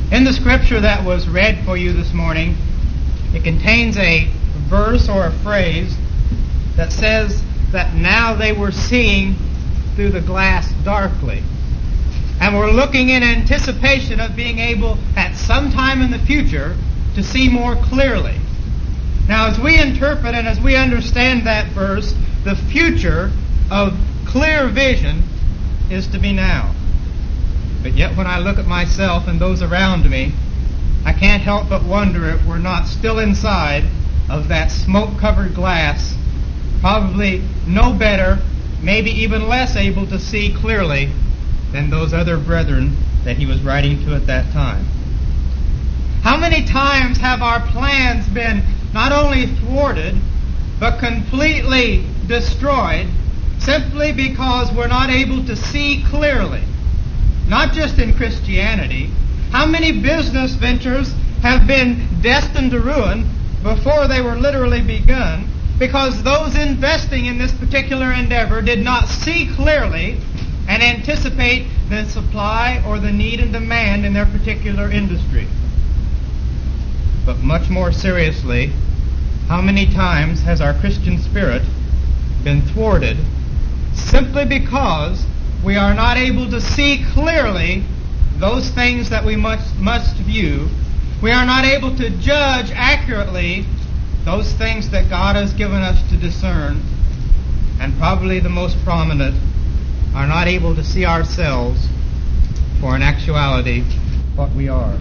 In the scripture that was read for you this morning, it contains a verse or a phrase that says that now they were seeing through the glass darkly, and were looking in anticipation of being able at some time in the future to see more clearly. Now, as we interpret and as we understand that verse, the future of clear vision is to be now. But yet when I look at myself and those around me, I can't help but wonder if we're not still inside of that smoke-covered glass, probably no better, maybe even less able to see clearly than those other brethren that he was writing to at that time. How many times have our plans been not only thwarted, but completely destroyed simply because we're not able to see clearly? Not just in Christianity. How many business ventures have been destined to ruin before they were literally begun because those investing in this particular endeavor did not see clearly and anticipate the supply or the need and demand in their particular industry? But much more seriously, how many times has our Christian spirit been thwarted simply because we are not able to see clearly those things that we must view? We are not able to judge accurately those things that God has given us to discern. And probably the most prominent, are not able to see ourselves for in actuality what we are.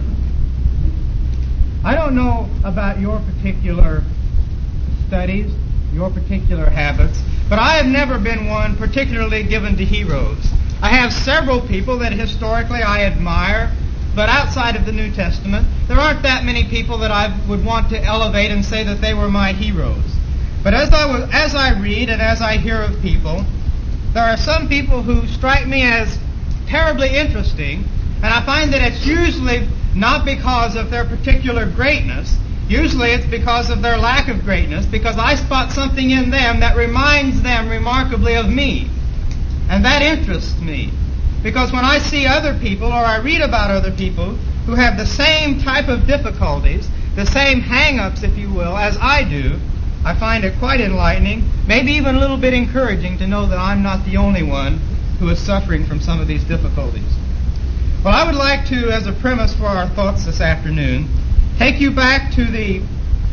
I don't know about your particular studies, your particular habits, but I have never been one particularly given to heroes. I have several people that historically I admire, but outside of the New Testament, there aren't that many people that I would want to elevate and say that they were my heroes. But as I read and as I hear of people, there are some people who strike me as terribly interesting, and I find that it's usually not because of their particular greatness. Usually it's because of their lack of greatness, because I spot something in them that reminds them remarkably of me. And that interests me. Because when I see other people, or I read about other people who have the same type of difficulties, the same hang-ups, if you will, as I do, I find it quite enlightening, maybe even a little bit encouraging to know that I'm not the only one who is suffering from some of these difficulties. Well, I would like to, as a premise for our thoughts this afternoon, take you back to the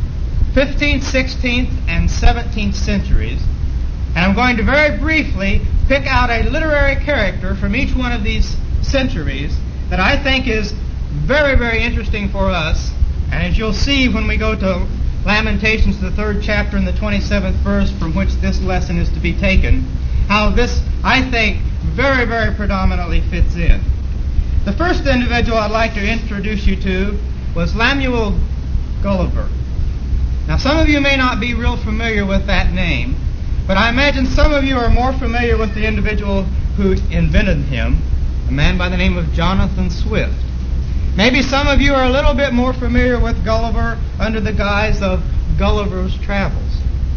15th, 16th, and 17th centuries, and I'm going to very briefly pick out a literary character from each one of these centuries that I think is very, very interesting for us. And as you'll see when we go to Lamentations, the 3rd chapter and the 27th verse from which this lesson is to be taken, how this, I think, very, very predominantly fits in. The first individual I'd like to introduce you to was Lemuel Gulliver. Now, some of you may not be real familiar with that name, but I imagine some of you are more familiar with the individual who invented him, a man by the name of Jonathan Swift. Maybe some of you are a little bit more familiar with Gulliver under the guise of Gulliver's Travels.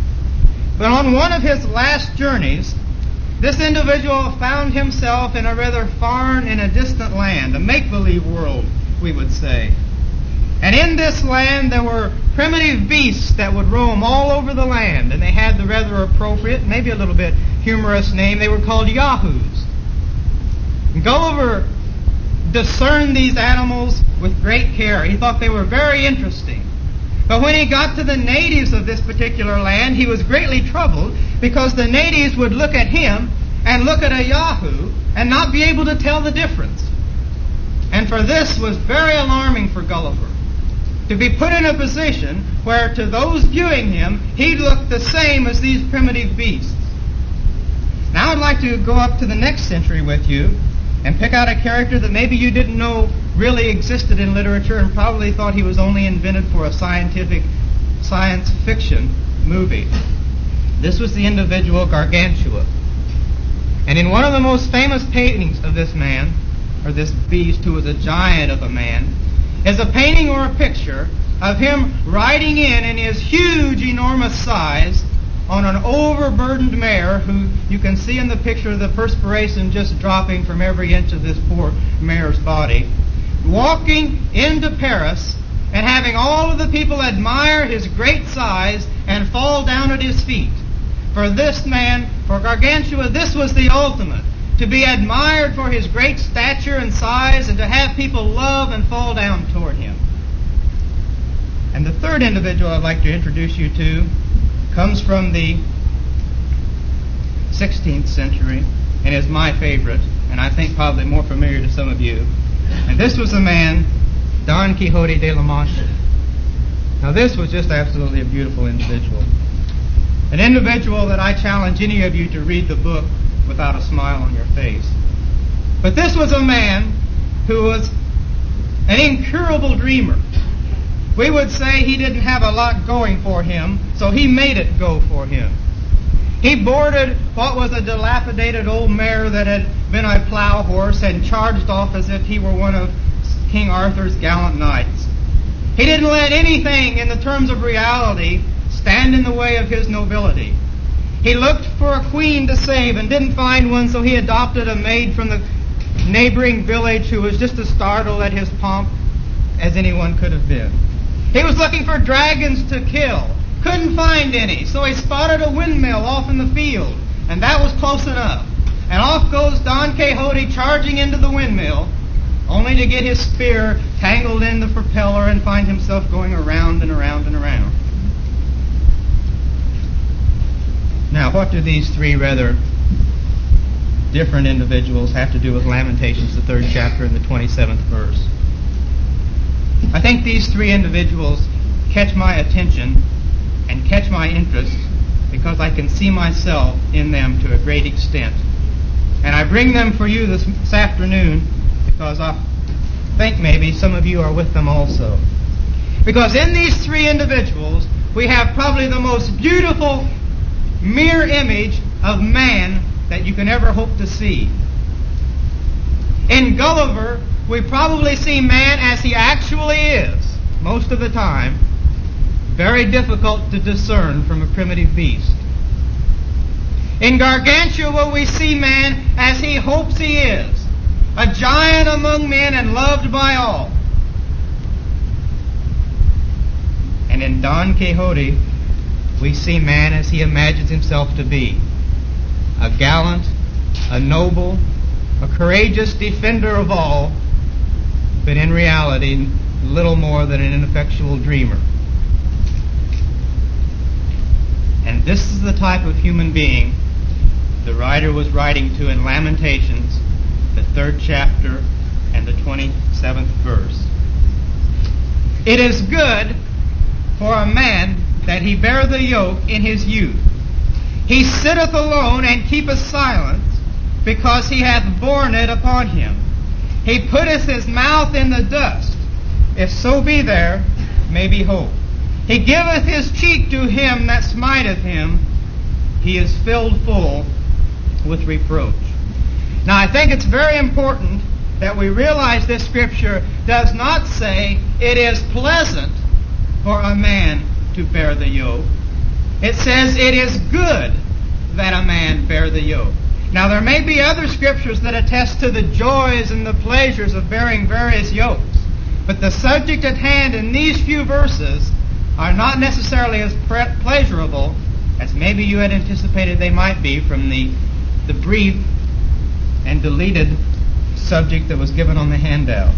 But on one of his last journeys, this individual found himself in a rather foreign and a distant land, a make-believe world, we would say. And in this land there were primitive beasts that would roam all over the land, and they had the rather appropriate, maybe a little bit humorous name. They were called Yahoos. And Gulliver discerned these animals with great care. He thought they were very interesting. But when he got to the natives of this particular land, he was greatly troubled because the natives would look at him and look at a Yahoo and not be able to tell the difference. And for this was very alarming for Gulliver, to be put in a position where to those viewing him, he looked the same as these primitive beasts. Now I'd like to go up to the next century with you and pick out a character that maybe you didn't know really existed in literature and probably thought he was only invented for a science fiction movie. This was the individual Gargantua. And in one of the most famous paintings of this man, or this beast who was a giant of a man, is a painting or a picture of him riding in his huge, enormous size on an overburdened mare who you can see in the picture the perspiration just dropping from every inch of this poor mare's body. walking into Paris and having all of the people admire his great size and fall down at his feet. For this man, for Gargantua, this was the ultimate. To be admired for his great stature and size, and to have people love and fall down toward him. And the third individual I'd like to introduce you to comes from the 16th century and is my favorite, and I think probably more familiar to some of you. And this was the man, Don Quixote de la Mancha. Now this was just absolutely a beautiful individual. An individual that I challenge any of you to read the book without a smile on your face. But this was a man who was an incurable dreamer. We would say he didn't have a lot going for him, so he made it go for him. He boarded what was a dilapidated old mare that had been a plow horse and charged off as if he were one of King Arthur's gallant knights. He didn't let anything in the terms of reality stand in the way of his nobility. He looked for a queen to save and didn't find one, so he adopted a maid from the neighboring village who was just as startled at his pomp as anyone could have been. He was looking for dragons to kill. Couldn't find any, so he spotted a windmill off in the field, and that was close enough. And off goes Don Quixote charging into the windmill, only to get his spear tangled in the propeller and find himself going around and around and around. Now, what do these three rather different individuals have to do with Lamentations, the 3rd chapter and the 27th verse? I think these three individuals catch my attention and catch my interest because I can see myself in them to a great extent. And I bring them for you this afternoon because I think maybe some of you are with them also. Because in these three individuals, we have probably the most beautiful mirror image of man that you can ever hope to see. In Gulliver, we probably see man as he actually is, most of the time, very difficult to discern from a primitive beast. In Gargantua, we see man as he hopes he is, a giant among men and loved by all. And in Don Quixote, we see man as he imagines himself to be, a gallant, a noble, a courageous defender of all, but in reality, little more than an ineffectual dreamer. And this is the type of human being the writer was writing to in Lamentations, the 3rd chapter and the 27th verse. It is good for a man that he bear the yoke in his youth. He sitteth alone and keepeth silence, because he hath borne it upon him. He putteth his mouth in the dust, if so be there may be hope. He giveth his cheek to him that smiteth him. He is filled full with reproach. Now I think it's very important that we realize this scripture does not say it is pleasant for a man to bear the yoke. It says it is good that a man bear the yoke. Now there may be other scriptures that attest to the joys and the pleasures of bearing various yokes, but the subject at hand in these few verses are not necessarily as pleasurable as maybe you had anticipated they might be from the brief and deleted subject that was given on the handout.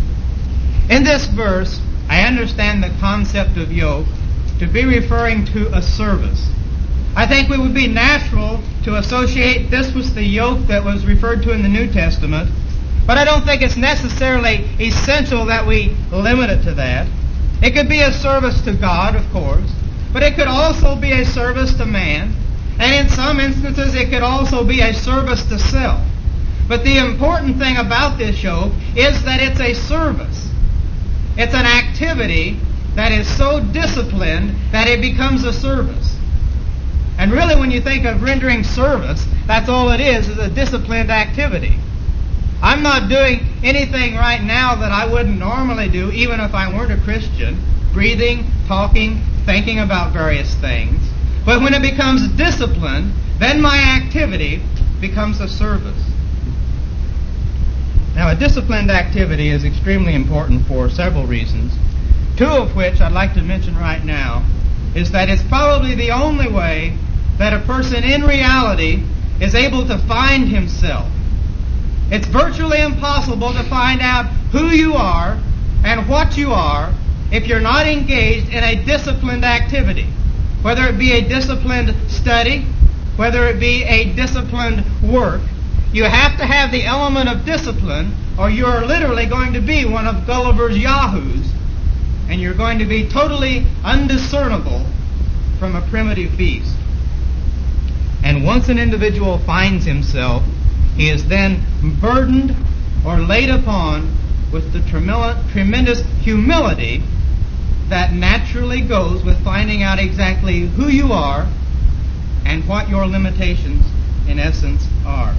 In this verse, I understand the concept of yoke to be referring to a service. I think it would be natural to associate this with the yoke that was referred to in the New Testament, but I don't think it's necessarily essential that we limit it to that. It could be a service to God, of course, but it could also be a service to man, and in some instances it could also be a service to self. But the important thing about this yoke is that it's a service. It's an activity that is so disciplined that it becomes a service. And really, when you think of rendering service, that's all it is a disciplined activity. I'm not doing anything right now that I wouldn't normally do, even if I weren't a Christian. Breathing, talking, thinking about various things. But when it becomes discipline, then my activity becomes a service. Now, a disciplined activity is extremely important for several reasons, two of which I'd like to mention right now, is that it's probably the only way that a person in reality is able to find himself. It's virtually impossible to find out who you are and what you are if you're not engaged in a disciplined activity, whether it be a disciplined study, whether it be a disciplined work. You have to have the element of discipline, or you're literally going to be one of Gulliver's yahoos, and you're going to be totally undiscernible from a primitive beast. And once an individual finds himself, he is then burdened or laid upon with the tremendous humility that naturally goes with finding out exactly who you are and what your limitations, in essence, are.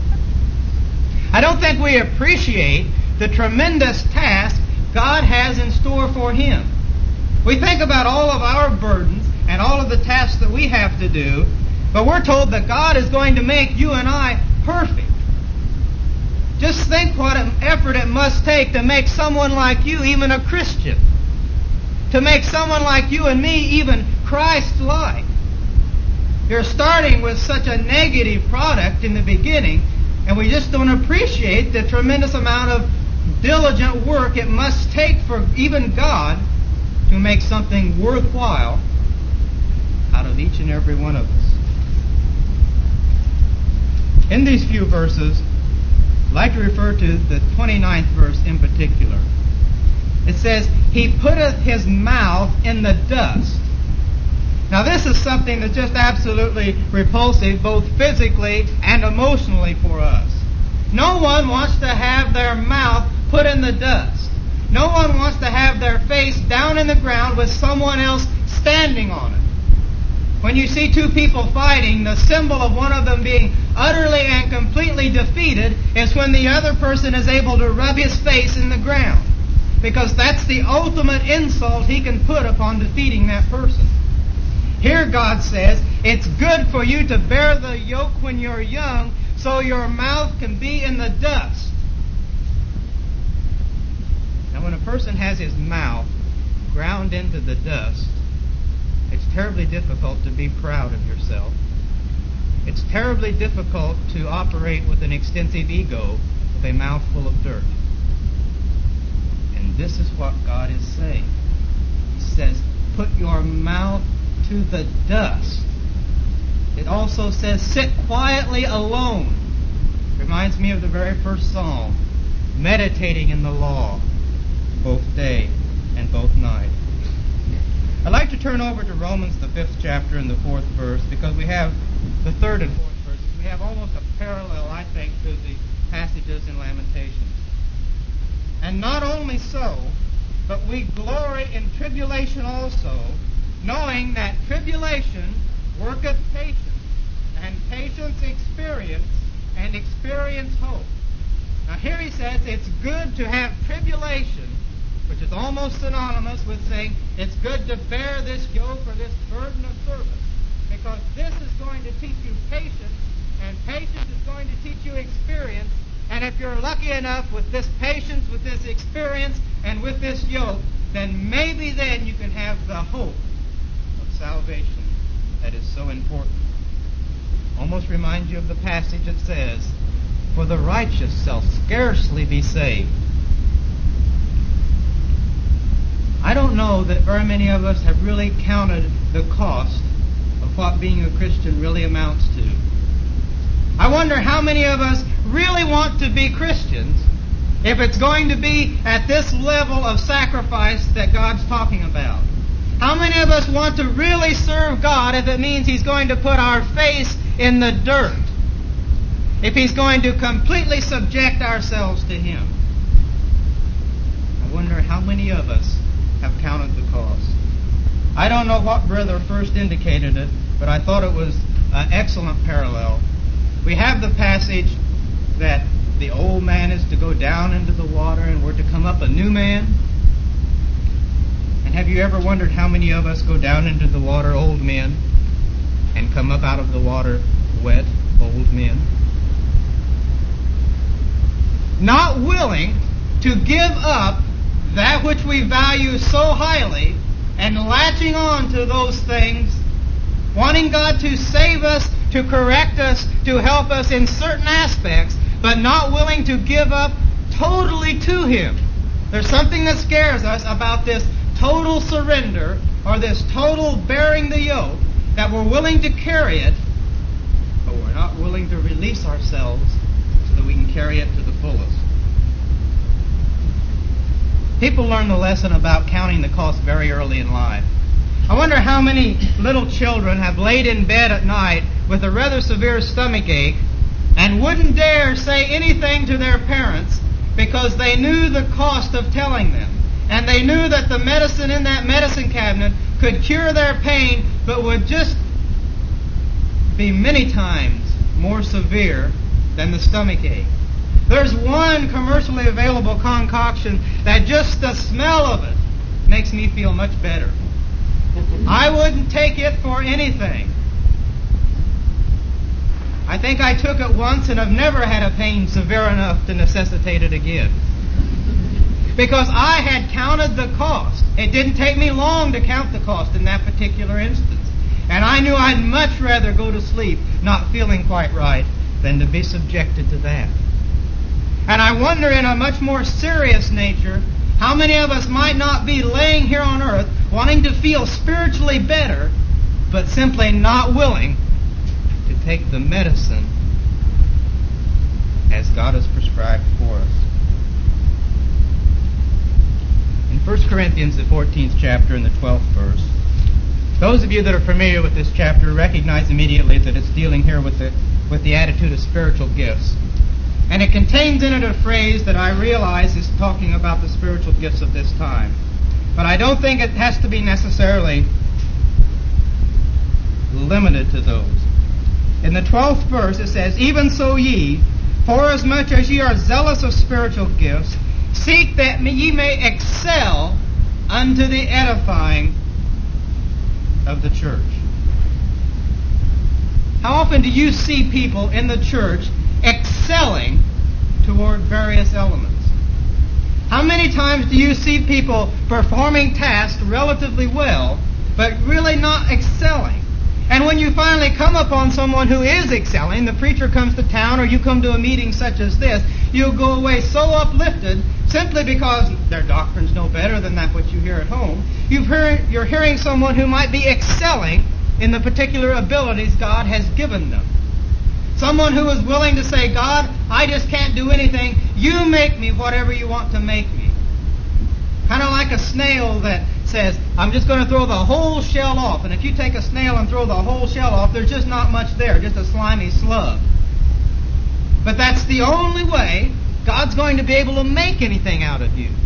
I don't think we appreciate the tremendous task God has in store for him. We think about all of our burdens and all of the tasks that we have to do, but we're told that God is going to make you and I perfect. Just think what an effort it must take to make someone like you even a Christian, to make someone like you and me even Christ-like. You're starting with such a negative product in the beginning, and we just don't appreciate the tremendous amount of diligent work it must take for even God to make something worthwhile out of each and every one of us. In these few verses, I'd like to refer to the 29th verse in particular. It says, "He putteth his mouth in the dust." Now this is something that's just absolutely repulsive, both physically and emotionally for us. No one wants to have their mouth put in the dust. No one wants to have their face down in the ground with someone else standing on it. When you see two people fighting, the symbol of one of them being utterly and completely defeated is when the other person is able to rub his face in the ground, because that's the ultimate insult he can put upon defeating that person. Here God says, it's good for you to bear the yoke when you're young, so your mouth can be in the dust. Now when a person has his mouth ground into the dust, it's terribly difficult to be proud of yourself. It's terribly difficult to operate with an extensive ego with a mouth full of dirt. And this is what God is saying. He says, put your mouth to the dust. It also says, sit quietly alone. Reminds me of the very first psalm, meditating in the law, both day and both night. I'd like to turn over to Romans, the 5th chapter and the 4th verse, because we have the 3rd and 4th verses. We have almost a parallel, I think, to the passages in Lamentations. And not only so, but we glory in tribulation also, knowing that tribulation worketh patience, and patience experience, and experience hope. Now here he says it's good to have tribulation, which is almost synonymous with saying it's good to bear this yoke or this burden of service, because this is going to teach you patience, and patience is going to teach you experience. And if you're lucky enough with this patience, with this experience, and with this yoke, then maybe then you can have the hope of salvation that is so important. Almost reminds you of the passage that says, "For the righteous shall scarcely be saved." I don't know that very many of us have really counted the cost of what being a Christian really amounts to. I wonder how many of us really want to be Christians if it's going to be at this level of sacrifice that God's talking about. How many of us want to really serve God if it means He's going to put our face in the dirt? If He's going to completely subject ourselves to Him? I wonder how many of us have counted the cost. I don't know what brother first indicated it, but I thought it was an excellent parallel. We have the passage that the old man is to go down into the water and we're to come up a new man. And have you ever wondered how many of us go down into the water old men and come up out of the water wet old men? not willing to give up that which we value so highly and latching on to those things, wanting God to save us, to correct us, to help us in certain aspects, but not willing to give up totally to Him. There's something that scares us about this total surrender or this total bearing the yoke, that we're willing to carry it, but we're not willing to release ourselves so that we can carry it to the fullest. People learn the lesson about counting the cost very early in life. I wonder how many little children have laid in bed at night with a rather severe stomach ache and wouldn't dare say anything to their parents because they knew the cost of telling them. And they knew that the medicine in that medicine cabinet could cure their pain, but would just be many times more severe than the stomach ache. There's one commercially available concoction that just the smell of it makes me feel much better. I wouldn't take it for anything. I think I took it once and have never had a pain severe enough to necessitate it again. Because I had counted the cost. It didn't take me long to count the cost in that particular instance. And I knew I'd much rather go to sleep not feeling quite right than to be subjected to that. And I wonder, in a much more serious nature, how many of us might not be laying here on earth wanting to feel spiritually better, but simply not willing to take the medicine as God has prescribed for us. In 1 Corinthians, the 14th chapter and the 12th verse, those of you that are familiar with this chapter recognize immediately that it's dealing here with the attitude of spiritual gifts. And it contains in it a phrase that I realize is talking about the spiritual gifts of this time. But I don't think it has to be necessarily limited to those. In the 12th verse it says, "Even so ye, forasmuch as ye are zealous of spiritual gifts, seek that ye may excel unto the edifying of the church." How often do you see people in the church excelling toward various elements? How many times do you see people performing tasks relatively well, but really not excelling? And when you finally come upon someone who is excelling, the preacher comes to town or you come to a meeting such as this, you'll go away so uplifted simply because their doctrine's no better than that which you hear at home. You're hearing someone who might be excelling in the particular abilities God has given them. Someone who is willing to say, "God, I just can't do anything. You make me whatever you want to make me." Kind of like a snail that says, "I'm just going to throw the whole shell off." And if you take a snail and throw the whole shell off, there's just not much there, just a slimy slug. But that's the only way God's going to be able to make anything out of you.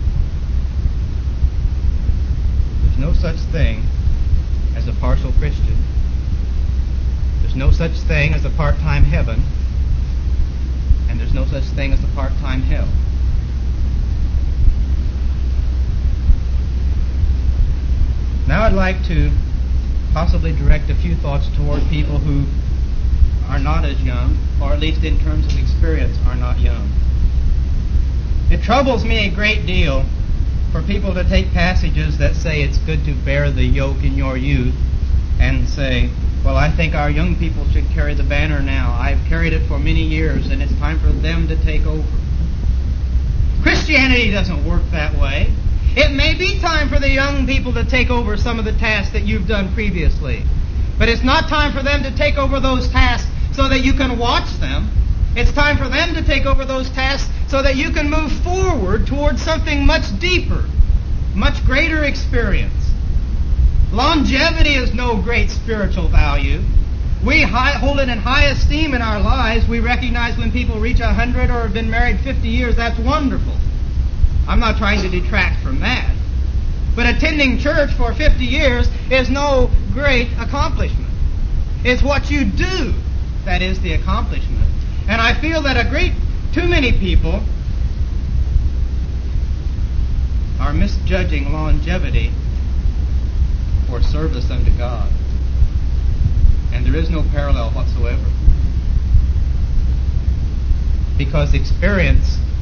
There's no such thing as a partial Christian. There's no such thing as a part-time heaven, and there's no such thing as a part-time hell. Now I'd like to possibly direct a few thoughts toward people who are not as young, or at least in terms of experience are not young. It troubles me a great deal for people to take passages that say it's good to bear the yoke in your youth and say, "Well, I think our young people should carry the banner now. I've carried it for many years and it's time for them to take over." Christianity doesn't work that way. It may be time for the young people to take over some of the tasks that you've done previously, but it's not time for them to take over those tasks so that you can watch them. It's time for them to take over those tasks so that you can move forward towards something much deeper, much greater experience. Longevity is no great spiritual value. We hold it in high esteem in our lives. We recognize when people reach 100 or have been married 50 years, that's wonderful. I'm not trying to detract from that. But attending church for 50 years is no great accomplishment. It's what you do that is the accomplishment. And I feel that too many people are misjudging longevity for service unto God. And there is no parallel whatsoever. Because experience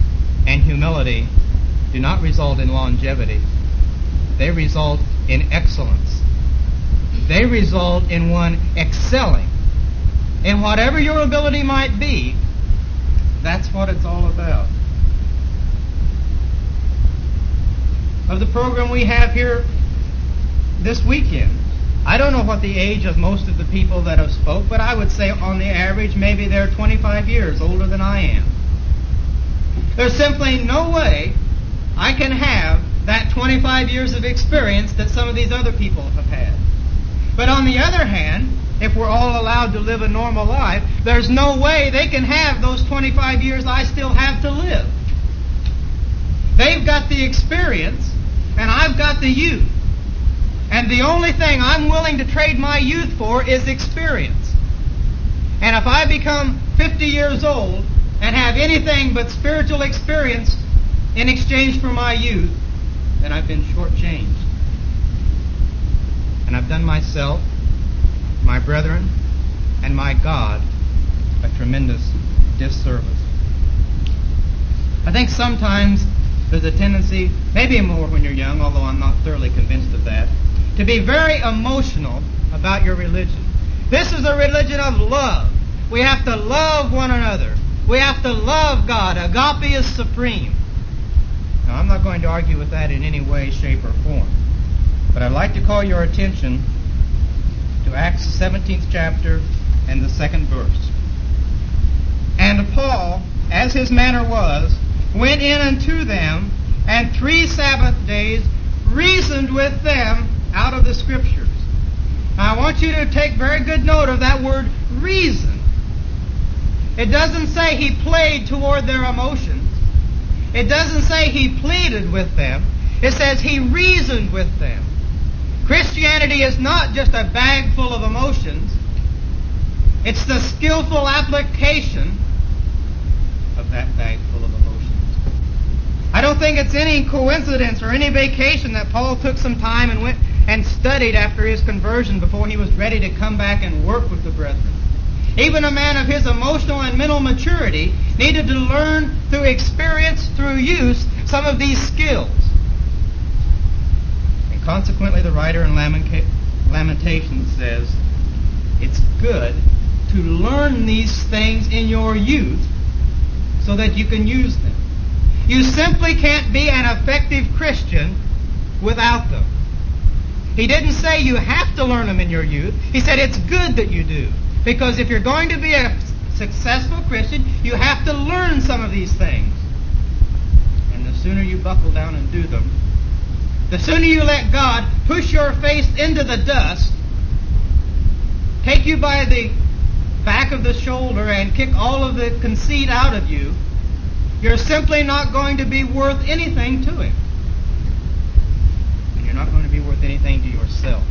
and humility do not result in longevity. They result in excellence. They result in one excelling in whatever your ability might be. That's what it's all about. Of the program we have here this weekend, I don't know what the age of most of the people that have spoke, but I would say on the average maybe they're 25 years older than I am. There's simply no way I can have that 25 years of experience that some of these other people have had. But on the other hand, if we're all allowed to live a normal life, there's no way they can have those 25 years I still have to live. They've got the experience, and I've got the youth. And the only thing I'm willing to trade my youth for is experience. And if I become 50 years old and have anything but spiritual experience in exchange for my youth, then I've been shortchanged. And I've done myself, my brethren, and my God a tremendous disservice. I think sometimes there's a tendency, maybe more when you're young, although I'm not thoroughly convinced of that, to be very emotional about your religion. This is a religion of love. We have to love one another. We have to love God. Agape is supreme. Now, I'm not going to argue with that in any way, shape, or form. But I'd like to call your attention to Acts 17th chapter and the 2nd verse. And Paul, as his manner was, went in unto them, and 3 Sabbath days reasoned with them out of the Scriptures. Now, I want you to take very good note of that word reason. It doesn't say he played toward their emotions. It doesn't say he pleaded with them. It says he reasoned with them. Christianity is not just a bag full of emotions. It's the skillful application of that bag full of emotions. I don't think it's any coincidence or any vacation that Paul took some time and went and studied after his conversion before he was ready to come back and work with the brethren. Even a man of his emotional and mental maturity needed to learn through experience, through use, some of these skills. And consequently, the writer in Lamentations says, it's good to learn these things in your youth so that you can use them. You simply can't be an effective Christian without them. He didn't say you have to learn them in your youth. He said it's good that you do. Because if you're going to be a successful Christian, you have to learn some of these things. And the sooner you buckle down and do them, the sooner you let God push your face into the dust, take you by the back of the shoulder and kick all of the conceit out of you, you're simply not going to be worth anything to Him. And you're not going to be worth anything to yourself.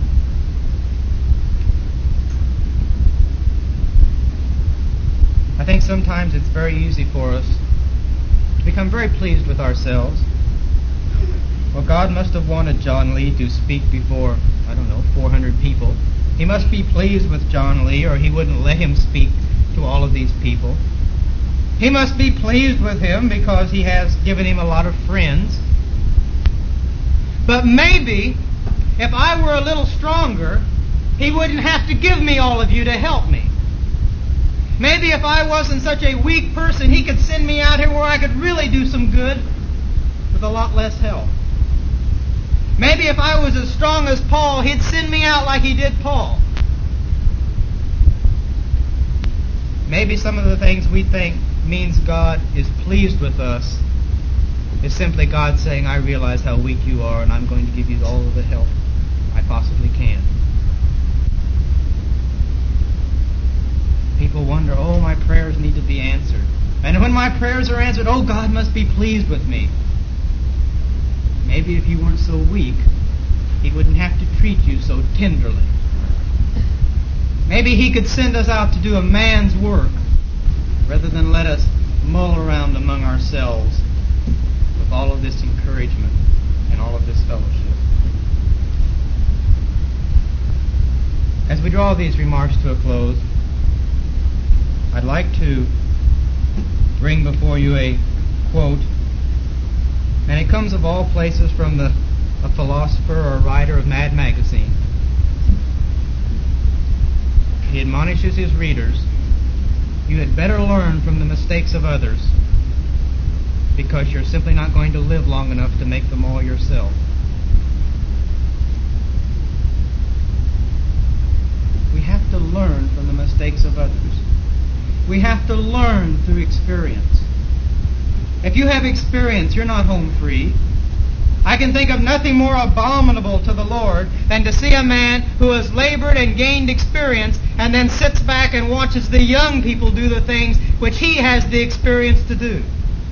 I think sometimes it's very easy for us to become very pleased with ourselves. Well, God must have wanted John Lee to speak before, 400 people. He must be pleased with John Lee, or He wouldn't let him speak to all of these people. He must be pleased with him because He has given him a lot of friends. But maybe if I were a little stronger, He wouldn't have to give me all of you to help me. Maybe if I wasn't such a weak person, He could send me out here where I could really do some good with a lot less help. Maybe if I was as strong as Paul, He'd send me out like He did Paul. Maybe some of the things we think means God is pleased with us is simply God saying, I realize how weak you are, and I'm going to give you all of the help I possibly can. People wonder, my prayers need to be answered. And when my prayers are answered, God must be pleased with me. Maybe if you weren't so weak, He wouldn't have to treat you so tenderly. Maybe He could send us out to do a man's work rather than let us mull around among ourselves with all of this encouragement and all of this fellowship. As we draw these remarks to a close, I'd like to bring before you a quote, and it comes of all places from a philosopher or a writer of Mad Magazine. He admonishes his readers, you had better learn from the mistakes of others, because you're simply not going to live long enough to make them all yourself. We have to learn from the mistakes of others. We have to learn through experience. If you have experience, you're not home free. I can think of nothing more abominable to the Lord than to see a man who has labored and gained experience and then sits back and watches the young people do the things which he has the experience to do.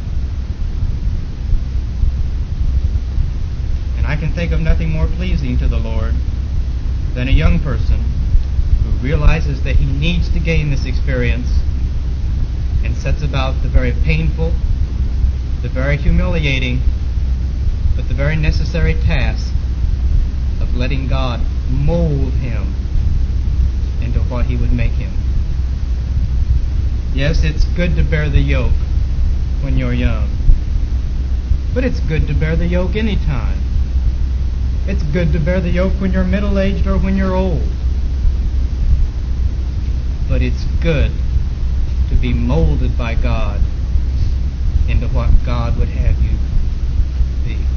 And I can think of nothing more pleasing to the Lord than a young person who realizes that he needs to gain this experience and sets about the very painful, the very humiliating, but the very necessary task of letting God mold him into what he would make him. Yes, it's good to bear the yoke when you're young, but it's good to bear the yoke any time. It's good to bear the yoke when you're middle-aged or when you're old. But it's good to be molded by God into what God would have you be.